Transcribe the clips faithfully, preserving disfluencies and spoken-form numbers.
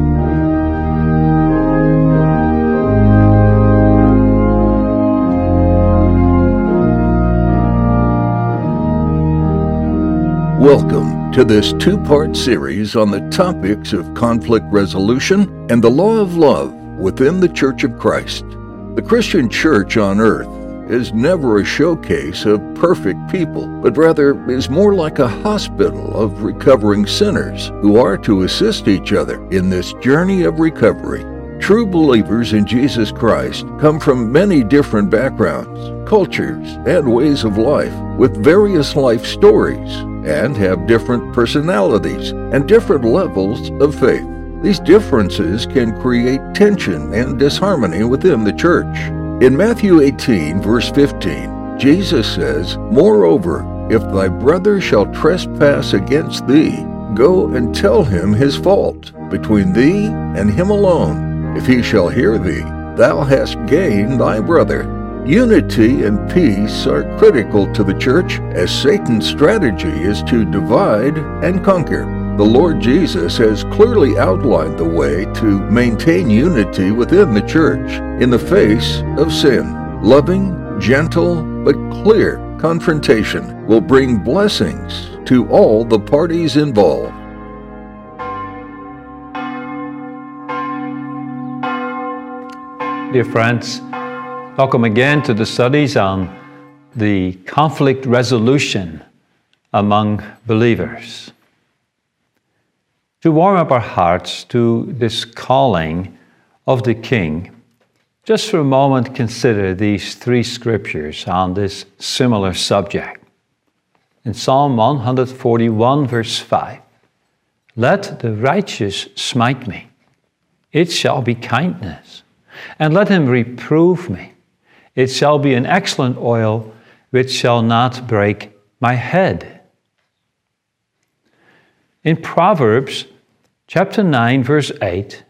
Welcome to this two-part series on the topics of conflict resolution and the law of love within the Church of Christ. The Christian church on earth is never a showcase of perfect people, but rather is more like a hospital of recovering sinners who are to assist each other in this journey of recovery. True believers in Jesus Christ come from many different backgrounds, cultures, and ways of life, with various life stories, and have different personalities and different levels of faith. These differences can create tension and disharmony within the church. In Matthew eighteen, verse fifteen, Jesus says, "Moreover, if thy brother shall trespass against thee, go and tell him his fault between thee and him alone. If he shall hear thee, thou hast gained thy brother." Unity and peace are critical to the church, as Satan's strategy is to divide and conquer. The Lord Jesus has clearly outlined the way to maintain unity within the church in the face of sin. Loving, gentle, but clear confrontation will bring blessings to all the parties involved. Dear friends, welcome again to the studies on the conflict resolution among believers. To warm up our hearts to this calling of the King, just for a moment consider these three scriptures on this similar subject. In Psalm one forty-one, verse five, "Let the righteous smite me, it shall be kindness, and let him reprove me, it shall be an excellent oil which shall not break my head." In Proverbs chapter nine, verse eight,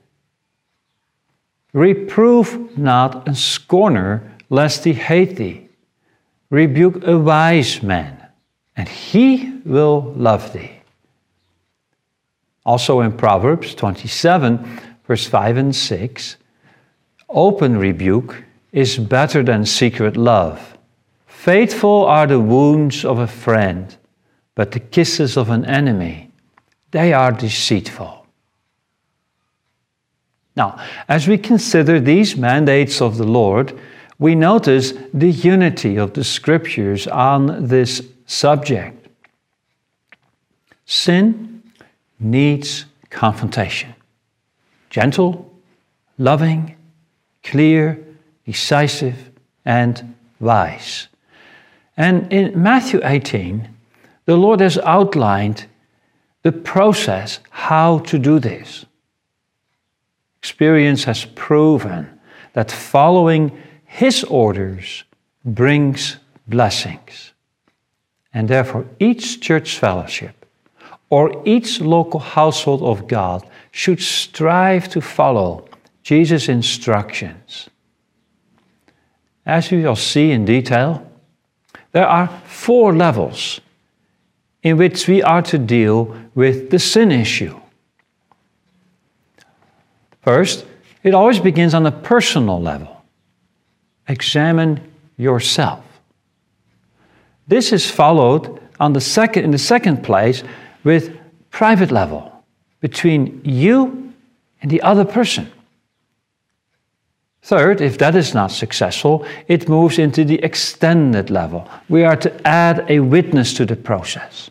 "Reprove not a scorner, lest he hate thee. Rebuke a wise man, and he will love thee." Also in Proverbs twenty-seven, verse five and six, "Open rebuke is better than secret love. Faithful are the wounds of a friend, but the kisses of an enemy, they are deceitful." Now, as we consider these mandates of the Lord, we notice the unity of the Scriptures on this subject. Sin needs confrontation. Gentle, loving, clear, decisive, and wise. And in Matthew eighteen, the Lord has outlined the process how to do this. Experience has proven that following His orders brings blessings. And therefore, each church fellowship or each local household of God should strive to follow Jesus' instructions. As we will see in detail, there are four levels in which we are to deal with the sin issue. First, it always begins on a personal level. Examine yourself. This is followed on the second, in the second place with private level, between you and the other person. Third, if that is not successful, it moves into the extended level. We are to add a witness to the process.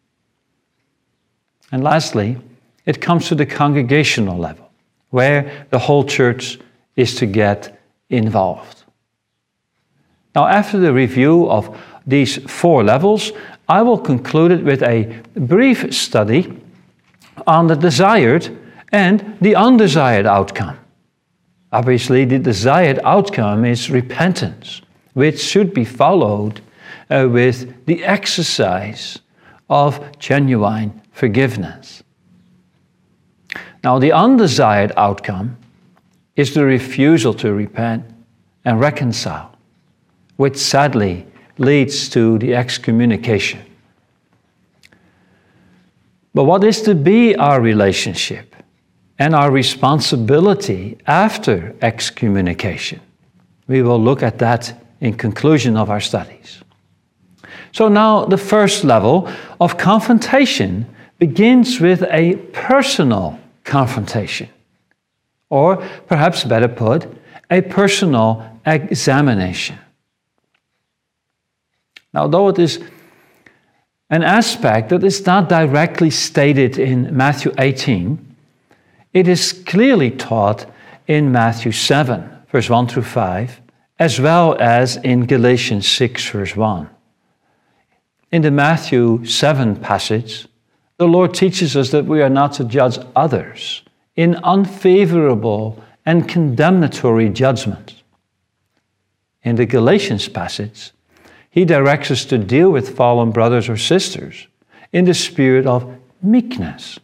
And lastly, it comes to the congregational level, where the whole church is to get involved. Now, after the review of these four levels, I will conclude it with a brief study on the desired and the undesired outcome. Obviously, the desired outcome is repentance, which should be followed uh, with the exercise of genuine forgiveness. Now, the undesired outcome is the refusal to repent and reconcile, which sadly leads to the excommunication. But what is to be our relationship and our responsibility after excommunication. We will look at that in conclusion of our studies. So now the first level of confrontation begins with a personal confrontation, or perhaps better put, a personal examination. Now, though it is an aspect that is not directly stated in Matthew eighteen, it is clearly taught in Matthew seven, verse one through five, as well as in Galatians six, verse one. In the Matthew seven passage, the Lord teaches us that we are not to judge others in unfavorable and condemnatory judgment. In the Galatians passage, he directs us to deal with fallen brothers or sisters in the spirit of meekness.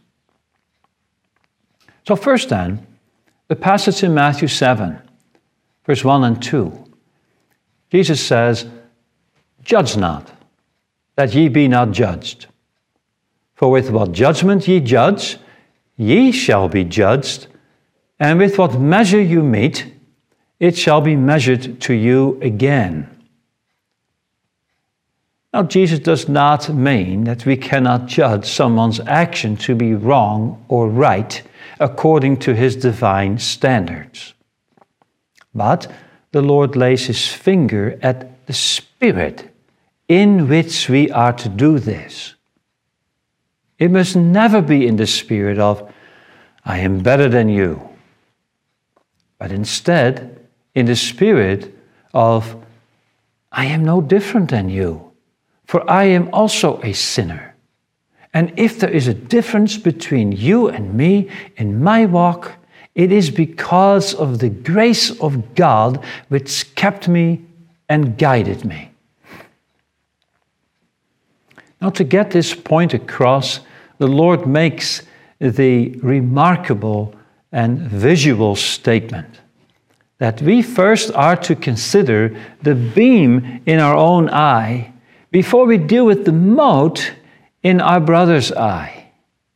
So first then, the passage in Matthew seven, verse one and two. Jesus says, "Judge not, that ye be not judged. For with what judgment ye judge, ye shall be judged, and with what measure you mete, it shall be measured to you again." Now, Jesus does not mean that we cannot judge someone's action to be wrong or right according to his divine standards. But the Lord lays his finger at the spirit in which we are to do this. It must never be in the spirit of, "I am better than you," but instead in the spirit of, "I am no different than you, for I am also a sinner. And if there is a difference between you and me in my walk, it is because of the grace of God which kept me and guided me." Now, to get this point across, the Lord makes the remarkable and visual statement that we first are to consider the beam in our own eye before we deal with the mote in our brother's eye.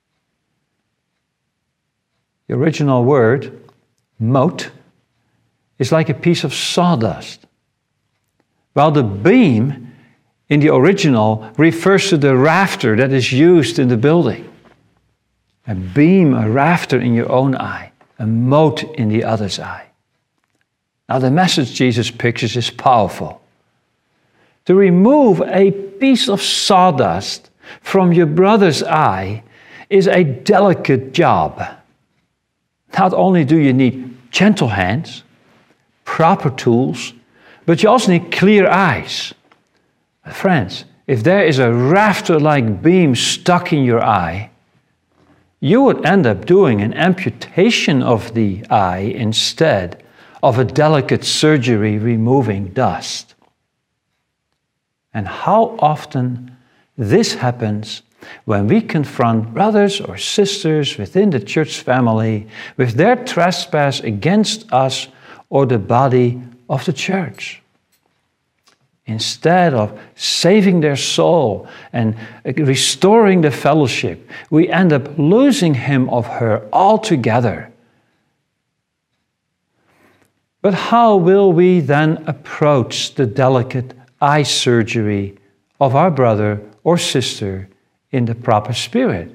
The original word, mote, is like a piece of sawdust, while the beam in the original refers to the rafter that is used in the building. A beam, a rafter in your own eye, a mote in the other's eye. Now, the message Jesus pictures is powerful. To remove a piece of sawdust from your brother's eye is a delicate job. Not only do you need gentle hands, proper tools, but you also need clear eyes. But friends, if there is a rafter-like beam stuck in your eye, you would end up doing an amputation of the eye instead of a delicate surgery removing dust. And how often this happens when we confront brothers or sisters within the church family with their trespass against us or the body of the church. Instead of saving their soul and restoring the fellowship, we end up losing him or her altogether. But how will we then approach the delicate eye surgery of our brother or sister in the proper spirit?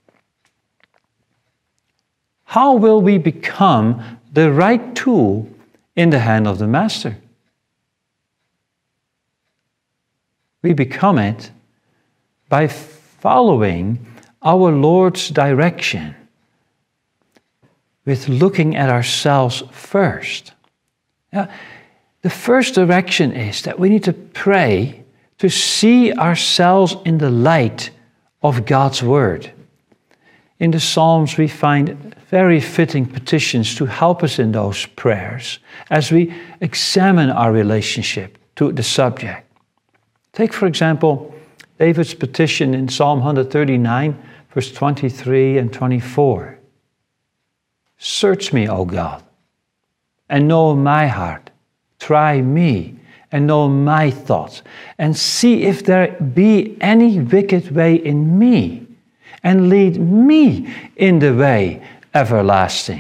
How will we become the right tool in the hand of the Master? We become it by following our Lord's direction with looking at ourselves first. Now, the first direction is that we need to pray to see ourselves in the light of God's Word. In the Psalms, we find very fitting petitions to help us in those prayers as we examine our relationship to the subject. Take, for example, David's petition in Psalm one thirty-nine, verse twenty-three and twenty-four. "Search me, O God, and know my heart. Try me and know my thoughts, and see if there be any wicked way in me, and lead me in the way everlasting.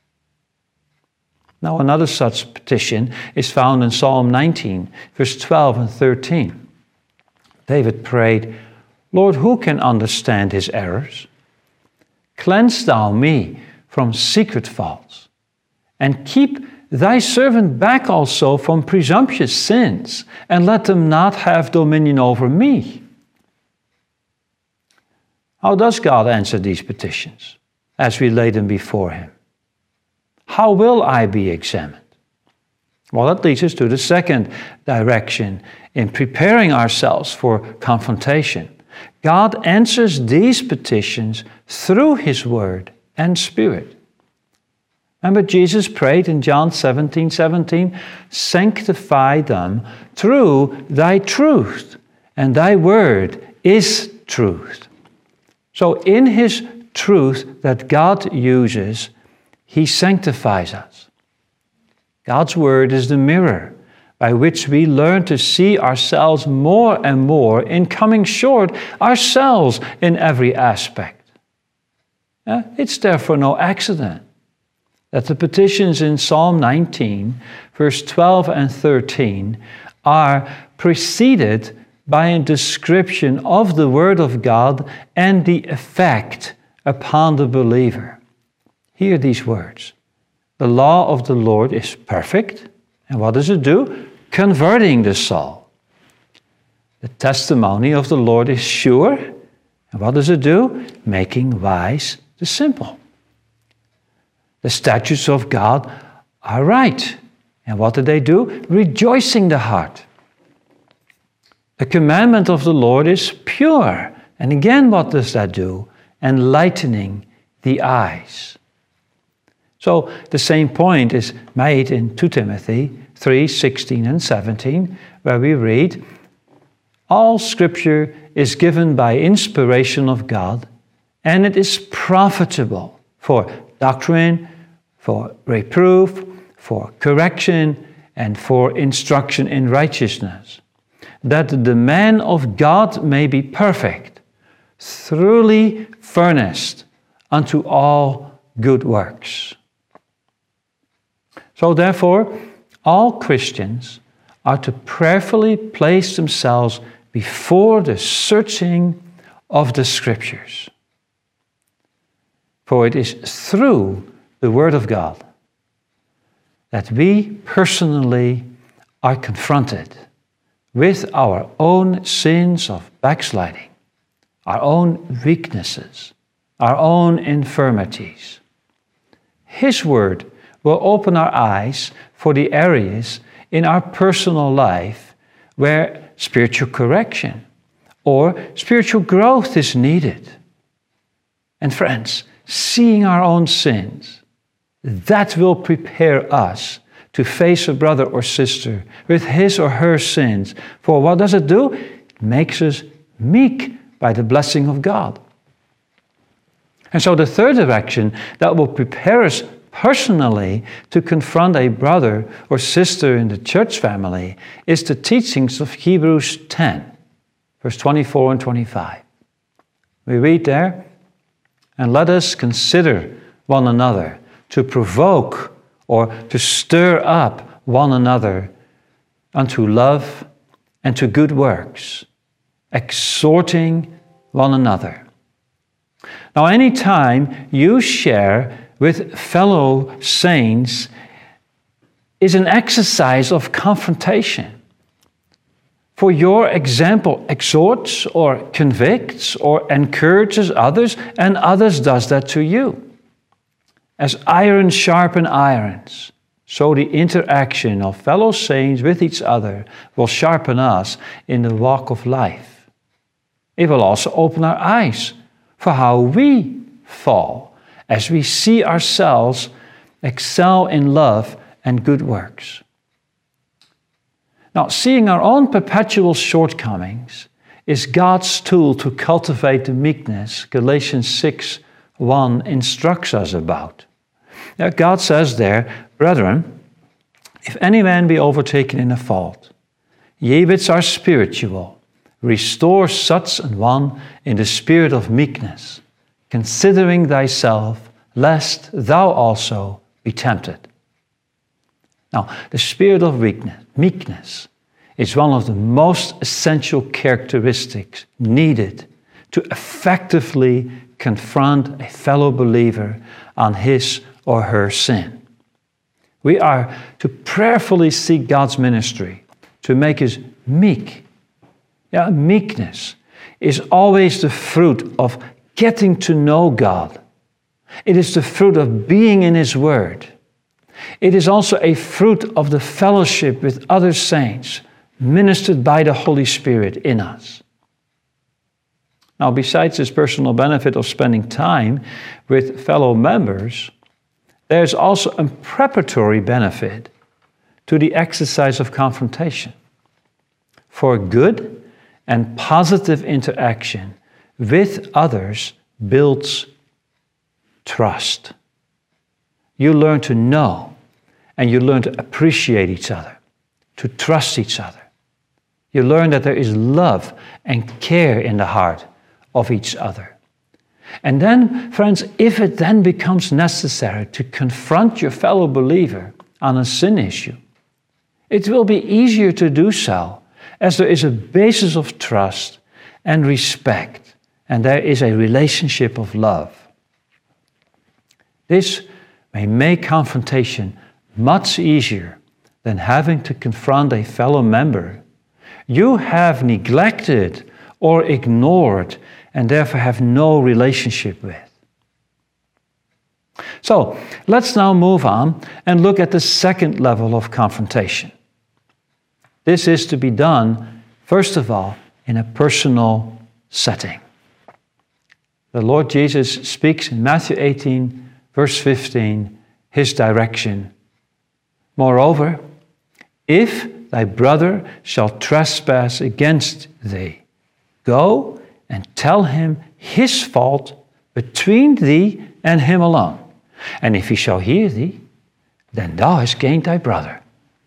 Now, another such petition is found in Psalm nineteen, verse twelve and thirteen. David prayed, Lord, who can understand his errors? Cleanse thou me from secret faults, and keep thy servant back also from presumptuous sins, and let them not have dominion over me. How does God answer these petitions as we lay them before him? How will I be examined? Well, that leads us to the second direction in preparing ourselves for confrontation. God answers these petitions through his word and spirit. Remember, Jesus prayed in John seventeen seventeen, sanctify them through thy truth, and thy word is truth. So in his truth that God uses, he sanctifies us. God's word is the mirror by which we learn to see ourselves more and more in coming short ourselves in every aspect. Yeah? It's therefore no accident that the petitions in Psalm nineteen, verse twelve and thirteen, are preceded by a description of the Word of God and the effect upon the believer. Hear these words. The law of the Lord is perfect. And what does it do? Converting the soul. The testimony of the Lord is sure. And what does it do? Making wise the simple. The statutes of God are right. And what do they do? Rejoicing the heart. The commandment of the Lord is pure. And again, what does that do? Enlightening the eyes. So the same point is made in Second Timothy three sixteen and seventeen, where we read, all Scripture is given by inspiration of God, and it is profitable for doctrine, for reproof, for correction, and for instruction in righteousness, that the man of God may be perfect, thoroughly furnished unto all good works. So therefore, all Christians are to prayerfully place themselves before the searching of the Scriptures. For it is through the Word of God that we personally are confronted with our own sins of backsliding, our own weaknesses, our own infirmities. His Word will open our eyes for the areas in our personal life where spiritual correction or spiritual growth is needed. And friends, seeing our own sins, that will prepare us to face a brother or sister with his or her sins. For what does it do? It makes us meek by the blessing of God. And so the third direction that will prepare us personally to confront a brother or sister in the church family is the teachings of Hebrews ten, verse twenty-four and twenty-five. We read there, and let us consider one another to provoke or to stir up one another unto love and to good works, exhorting one another. Now, anytime you share with fellow saints is an exercise of confrontation. For your example exhorts or convicts or encourages others, and others does that to you. As iron sharpens irons, so the interaction of fellow saints with each other will sharpen us in the walk of life. It will also open our eyes for how we fall as we see ourselves excel in love and good works. Now, seeing our own perpetual shortcomings is God's tool to cultivate the meekness Galatians six one instructs us about. Now, God says there, brethren, if any man be overtaken in a fault, ye which are spiritual, restore such an one in the spirit of meekness, considering thyself, lest thou also be tempted. Now, the spirit of weakness, meekness is one of the most essential characteristics needed to effectively confront a fellow believer on his or her sin. We are to prayerfully seek God's ministry to make us meek. Yeah, meekness is always the fruit of getting to know God. It is the fruit of being in His Word. It is also a fruit of the fellowship with other saints ministered by the Holy Spirit in us. Now, besides this personal benefit of spending time with fellow members, there's also a preparatory benefit to the exercise of confrontation. For good and positive interaction with others builds trust. You learn to know and you learn to appreciate each other, to trust each other. You learn that there is love and care in the heart of each other. And then, friends, if it then becomes necessary to confront your fellow believer on a sin issue, it will be easier to do so as there is a basis of trust and respect, and there is a relationship of love. This may make confrontation much easier than having to confront a fellow member you have neglected or ignored and therefore have no relationship with. So, let's now move on and look at the second level of confrontation. This is to be done, first of all, in a personal setting. The Lord Jesus speaks in Matthew eighteen, verse fifteen, His direction. Moreover, if thy brother shall trespass against thee, go and tell him his fault between thee and him alone. And if he shall hear thee, then thou hast gained thy brother.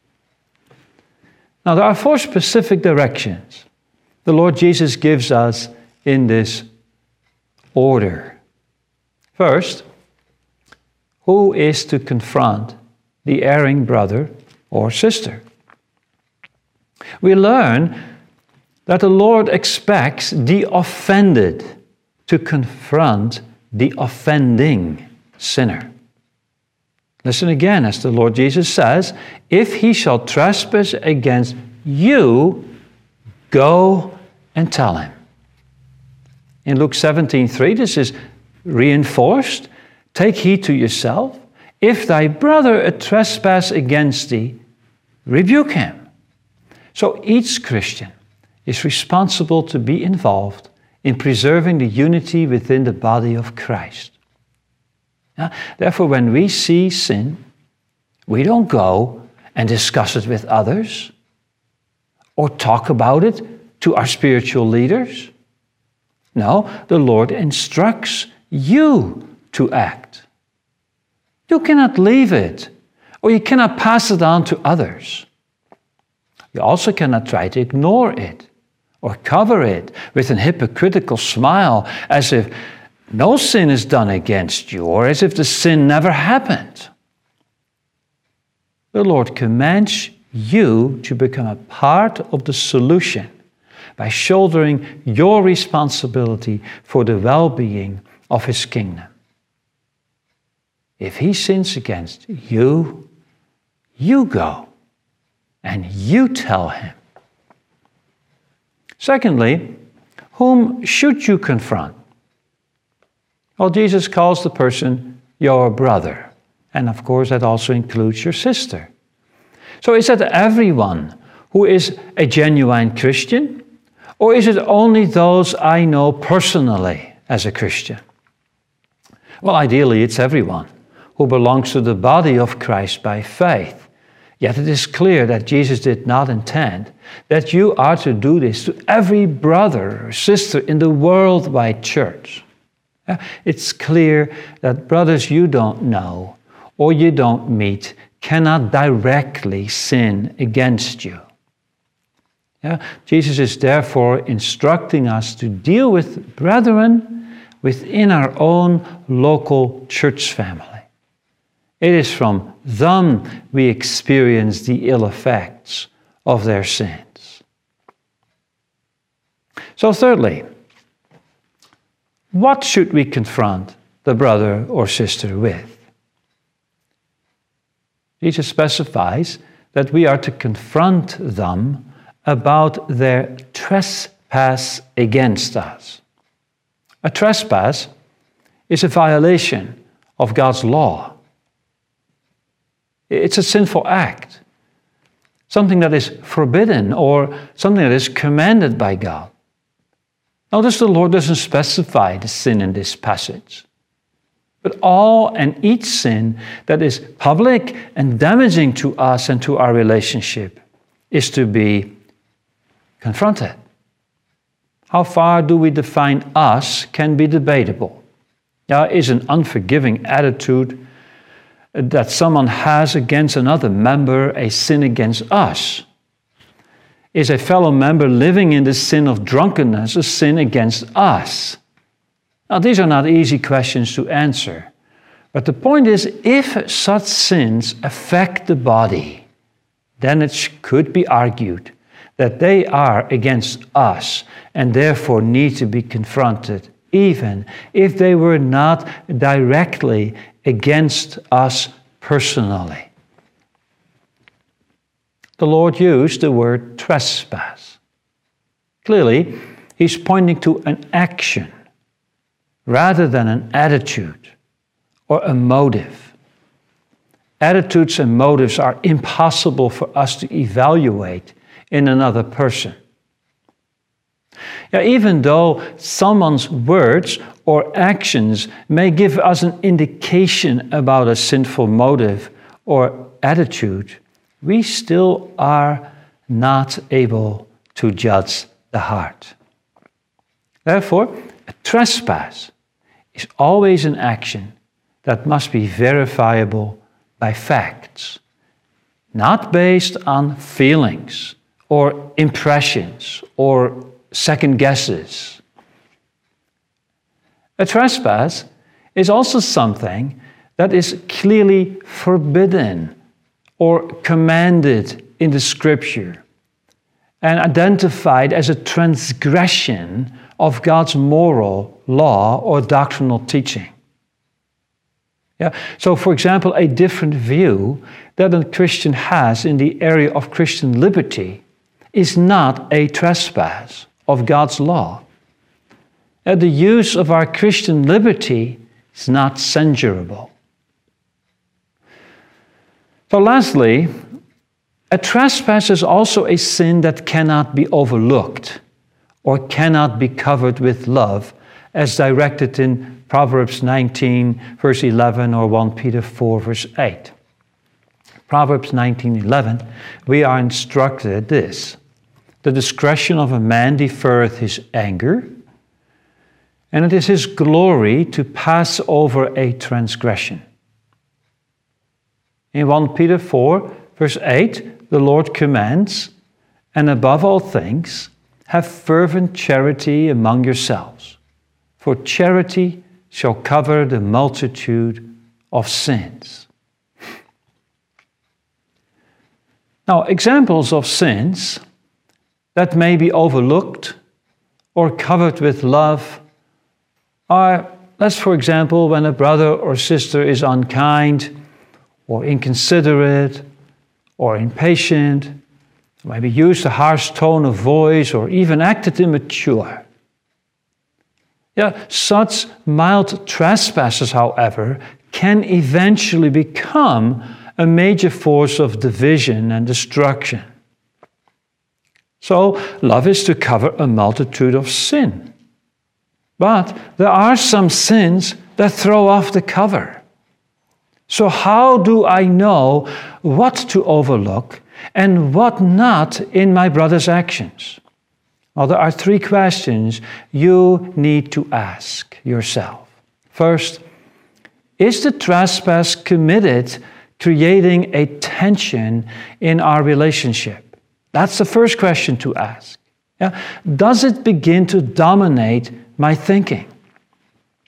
Now, there are four specific directions the Lord Jesus gives us in this order. First, who is to confront the erring brother or sister? We learn that the Lord expects the offended to confront the offending sinner. Listen again as the Lord Jesus says, if he shall trespass against you, go and tell him. In Luke seventeen three, this is reinforced. Take heed to yourself. If thy brother trespass against thee, rebuke him. So each Christian is responsible to be involved in preserving the unity within the body of Christ. Now, therefore, when we see sin, we don't go and discuss it with others or talk about it to our spiritual leaders. No, the Lord instructs you to act. You cannot leave it, or you cannot pass it on to others. You also cannot try to ignore it or cover it with an hypocritical smile as if no sin is done against you or as if the sin never happened. The Lord commands you to become a part of the solution by shouldering your responsibility for the well-being of His kingdom. If he sins against you, you go and you tell him. Secondly, whom should you confront? Well, Jesus calls the person your brother. And of course, that also includes your sister. So is that everyone who is a genuine Christian? Or is it only those I know personally as a Christian? Well, ideally, it's everyone who belongs to the body of Christ by faith. Yet it is clear that Jesus did not intend that you are to do this to every brother or sister in the worldwide church. It's clear that brothers you don't know or you don't meet cannot directly sin against you. Yeah? Jesus is therefore instructing us to deal with brethren within our own local church family. It is from them we experience the ill effects of their sins. So thirdly, what should we confront the brother or sister with? Jesus specifies that we are to confront them about their trespass against us. A trespass is a violation of God's law. It's a sinful act, something that is forbidden or something that is commanded by God. Notice the Lord doesn't specify the sin in this passage. But all and each sin that is public and damaging to us and to our relationship is to be confronted. How far do we define us can be debatable. Now, is an unforgiving attitude that someone has against another member a sin against us? Is a fellow member living in the sin of drunkenness a sin against us? Now, these are not easy questions to answer. But the point is, if such sins affect the body, then it could be argued that they are against us and therefore need to be confronted, even if they were not directly against us personally. The Lord used the word trespass. Clearly, he's pointing to an action rather than an attitude or a motive. Attitudes and motives are impossible for us to evaluate in another person. Yeah, even though someone's words or actions may give us an indication about a sinful motive or attitude, we still are not able to judge the heart. Therefore, a trespass is always an action that must be verifiable by facts, not based on feelings or impressions or second guesses. A trespass is also something that is clearly forbidden or commanded in the Scripture and identified as a transgression of God's moral law or doctrinal teaching. Yeah. So, for example, a different view that a Christian has in the area of Christian liberty is not a trespass of God's law. Uh, the use of our Christian liberty is not censurable. So lastly, a trespass is also a sin that cannot be overlooked or cannot be covered with love, as directed in Proverbs nineteen, verse eleven, or First Peter four, verse eight. Proverbs nineteen eleven, we are instructed this: the discretion of a man deferreth his anger, and it is his glory to pass over a transgression. In First Peter four, verse eight, the Lord commands, and above all things, have fervent charity among yourselves, for charity shall cover the multitude of sins. Now, examples of sins that may be overlooked or covered with love are, let's for example, when a brother or sister is unkind or inconsiderate or impatient, maybe used a harsh tone of voice or even acted immature. Yeah, such mild trespasses, however, can eventually become a major force of division and destruction. So, love is to cover a multitude of sin. But there are some sins that throw off the cover. So how do I know what to overlook and what not in my brother's actions? Well, there are three questions you need to ask yourself. First, is the trespass committed creating a tension in our relationship? That's the first question to ask. Yeah? Does it begin to dominate my thinking?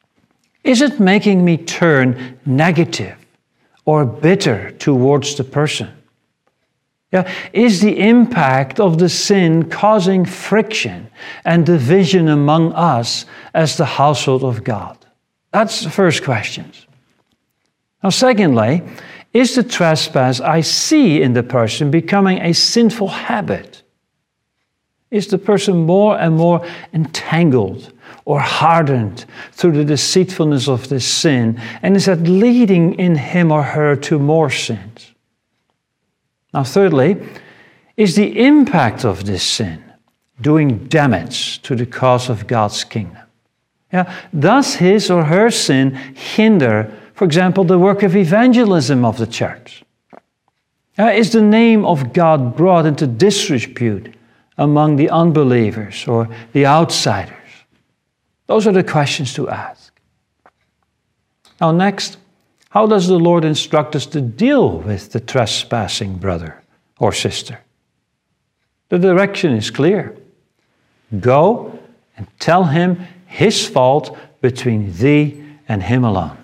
Is it making me turn negative or bitter towards the person? Yeah. Is the impact of the sin causing friction and division among us as the household of God? That's the first question. Now, secondly, is the trespass I see in the person becoming a sinful habit? Is the person more and more entangled or hardened through the deceitfulness of this sin? And is that leading in him or her to more sins? Now, thirdly, is the impact of this sin doing damage to the cause of God's kingdom? Yeah, does his or her sin hinder, for example, the work of evangelism of the church? Uh, is the name of God brought into disrepute among the unbelievers or the outsiders? Those are the questions to ask. Now next, how does the Lord instruct us to deal with the trespassing brother or sister? The direction is clear. Go and tell him his fault between thee and him alone.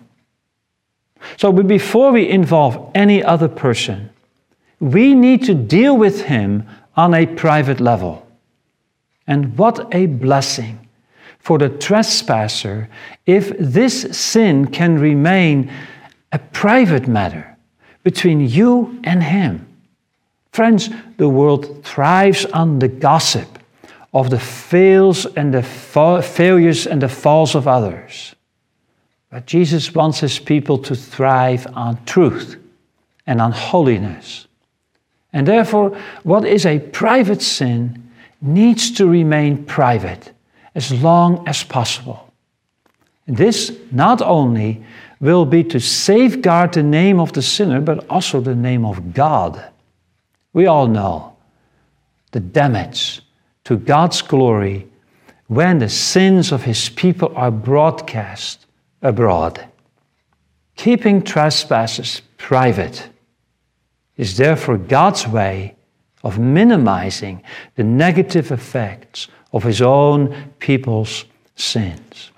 So but before we involve any other person, we need to deal with him on a private level. And what a blessing for the trespasser if this sin can remain a private matter between you and him. Friends, the world thrives on the gossip of the fails and the fa- failures and the faults of others. But Jesus wants his people to thrive on truth and on holiness. And therefore, what is a private sin needs to remain private as long as possible. And this not only will be to safeguard the name of the sinner, but also the name of God. We all know the damage to God's glory when the sins of his people are broadcast abroad. Keeping trespasses private is therefore God's way of minimizing the negative effects of his own people's sins.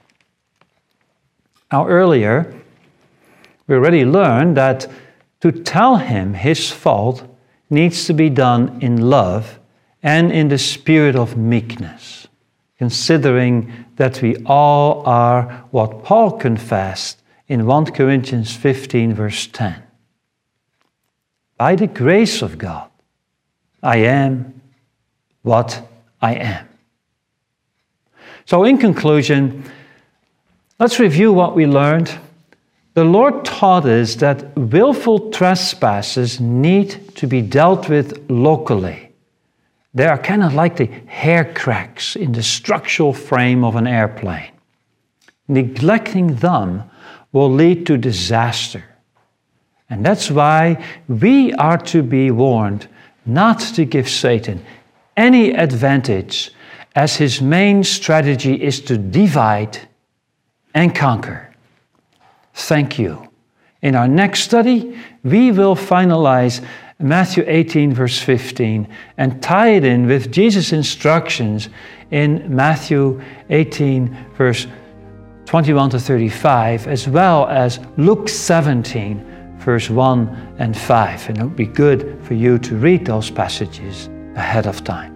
Now earlier, we already learned that to tell him his fault needs to be done in love and in the spirit of meekness, considering that we all are what Paul confessed in First Corinthians fifteen, verse ten. By the grace of God, I am what I am. So in conclusion, let's review what we learned. The Lord taught us that willful trespasses need to be dealt with locally. They are kind of like the hair cracks in the structural frame of an airplane. Neglecting them will lead to disaster. And that's why we are to be warned not to give Satan any advantage, as his main strategy is to divide and conquer. Thank you. In our next study, we will finalize Matthew eighteen, verse fifteen, and tie it in with Jesus' instructions in Matthew eighteen, verse twenty-one to thirty-five, as well as Luke seventeen, verse one and five. And it would be good for you to read those passages ahead of time.